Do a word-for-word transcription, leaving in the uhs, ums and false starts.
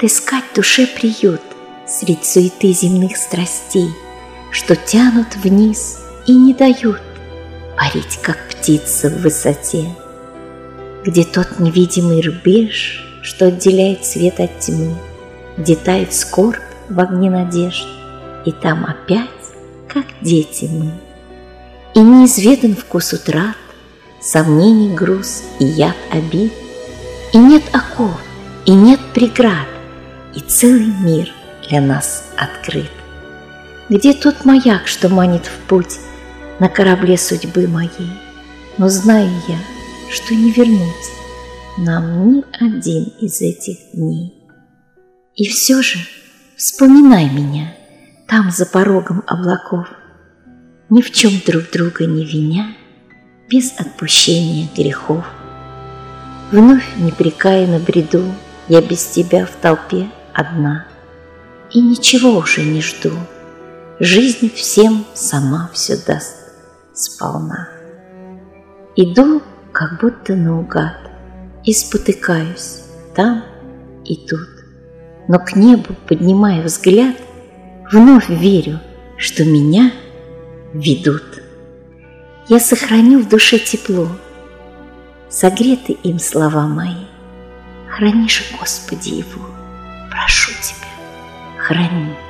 отыскать душе приют средь суеты земных страстей, что тянут вниз и не дают парить, как птица в высоте, где тот невидимый рубеж, что отделяет свет от тьмы, где тает скорбь в огне надежд, и там опять, как дети мы. И неизведан вкус утрат, сомнений груз и яд обид, и нет оков, и нет преград, и целый мир для нас открыт. Где тот маяк, что манит в путь на корабле судьбы моей? Но знаю я, что не вернуть нам ни один из этих дней. И все же вспоминай меня там за порогом облаков, ни в чем друг друга не виня, без отпущения грехов. Вновь непрекаянно бреду я без тебя в толпе одна, и ничего уже не жду, жизнь всем сама все даст сполна. Иду, как будто наугад, и спотыкаюсь там и тут, но к небу, поднимая взгляд, вновь верю, что меня ведут. Я сохраню в душе тепло, согреты им слова мои. Храни же, Господи, его, прошу Тебя, храни.